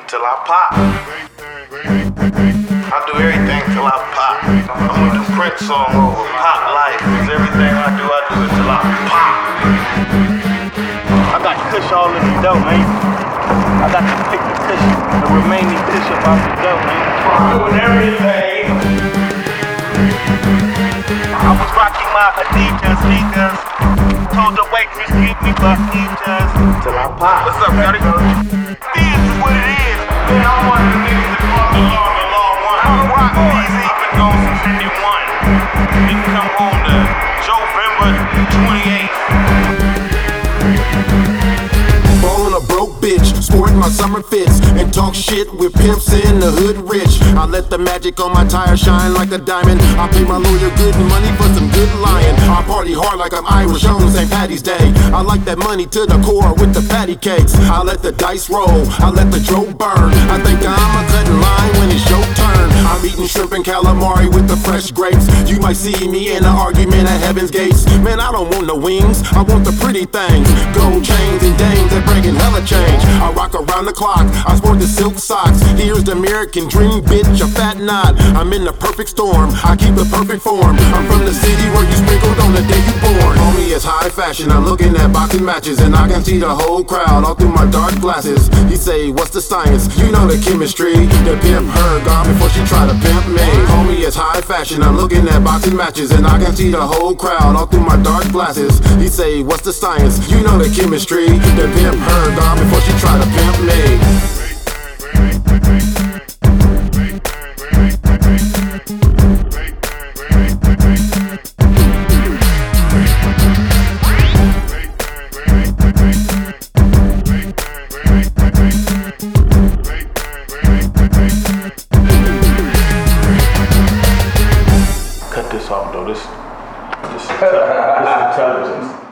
till I pop. I do everything till I pop. I'm gonna do Prince song over pop life. Cause everything I do it till I pop. I got kush all in the dough, man. I got to pick the kush, the remaining kush up out the dough, man. I'm doing everything. I was rocking my Adidas sneakers. Told the waitress, give me fajitas till I pop. What's up, Scotty? This is what it is. Man, I'm one of the niggas that brought the law one. I'm rocking these even though since 51. You can come home to November 28th. Ballin' a broke bitch, sporting my summer fits, and talk shit with pimps in the hood rich. I let the magic on my tire shine like a diamond. I pay my lawyer good money for some good lying. I party hard like I'm Irish on St. Patty's Day. I like that money to the core with the patty cakes. I let the dice roll, I let the dope burn. I think I'm a cutting line when it's your turn. I'm eating shrimp and calamari with the fresh grapes. You might see me in an argument at Heaven's Gates. Man, I don't want no wings, I want the pretty things. Gold chains and dames that bringing hella change. I rock around the clock, I sport the silk socks. Here's the American dream, bitch, a fat knot. I'm in the perfect storm, I keep the perfect form. I'm from the city where you sprinkled on the day you born. Homie, it's high fashion, I'm looking at boxing matches, and I can see the whole crowd all through my dark glasses. He say, what's the science? You know the chemistry. The pimp her gone before she try to pimp me. Homie, it's high fashion, I'm looking at boxing matches, and I can see the whole crowd all through my dark glasses. He say, what's the science? You know the chemistry. The pimp her gone before she try to pimp me. Cut this off though, this is intelligence.